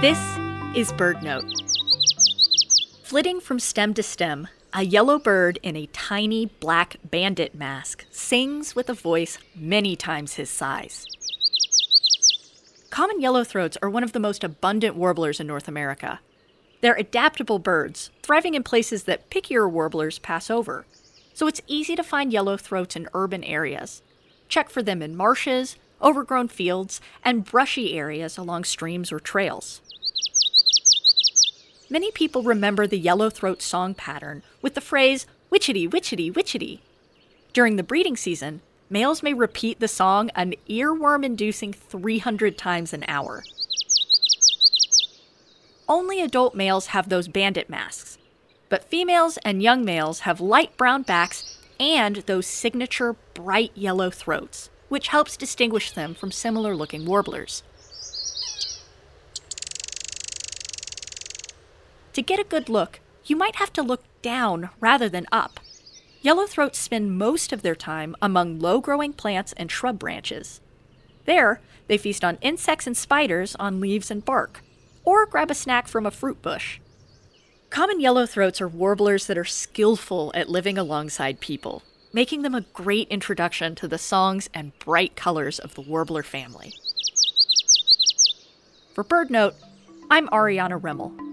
This is BirdNote. Flitting from stem to stem, a yellow bird in a tiny black bandit mask sings with a voice many times his size. Common yellowthroats are one of the most abundant warblers in North America. They're adaptable birds, thriving in places that pickier warblers pass over. So it's easy to find yellowthroats in urban areas. Check for them in marshes, overgrown fields, and brushy areas along streams or trails. Many people remember the yellowthroat song pattern with the phrase, witchetty, witchetty, witchetty. During the breeding season, males may repeat the song an earworm-inducing 300 times an hour. Only adult males have those bandit masks, but females and young males have light brown backs and those signature bright yellow throats, which helps distinguish them from similar-looking warblers. To get a good look, you might have to look down rather than up. Yellowthroats spend most of their time among low-growing plants and shrub branches. There, they feast on insects and spiders on leaves and bark, or grab a snack from a fruit bush. Common yellowthroats are warblers that are skillful at living alongside people, making them a great introduction to the songs and bright colors of the warbler family. For BirdNote, I'm Ariana Remmel.